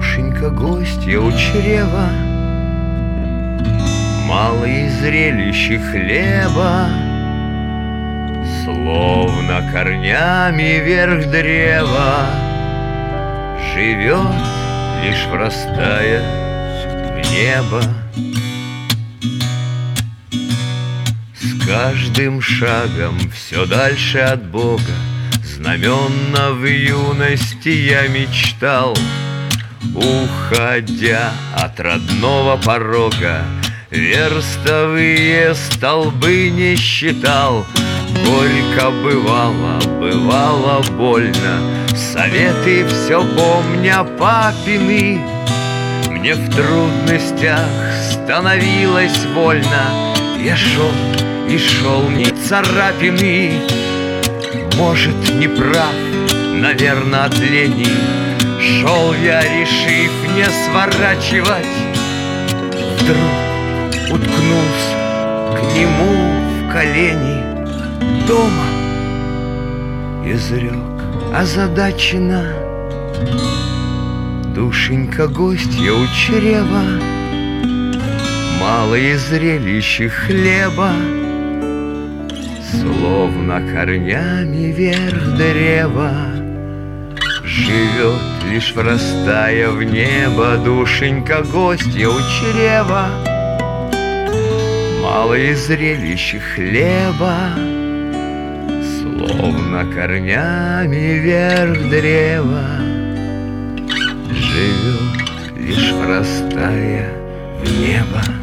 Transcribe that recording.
Душенька гостья у чрева, мало и зрелища хлеба, словно корнями вверх древа живет, лишь врастая в небо. С каждым шагом все дальше от Бога, знаменно в юности я мечтал, уходя от родного порога, верстовые столбы не считал. Горько бывало, бывало больно, советы все помня папины. Мне в трудностях становилось больно, я шел и шел, не царапины. Может, не прав, наверное, от лени, шел я, решив не сворачивать. Вдруг уткнулся к нему в колени. Дома изрек озадаченно: душенька гостья у чрева, мало и зрелища хлеба, словно корнями вверх древа живет, лишь врастая в небо. Душенька гостья у чрева, мало и зрелища хлеба, словно корнями вверх древа живет, лишь врастая в небо.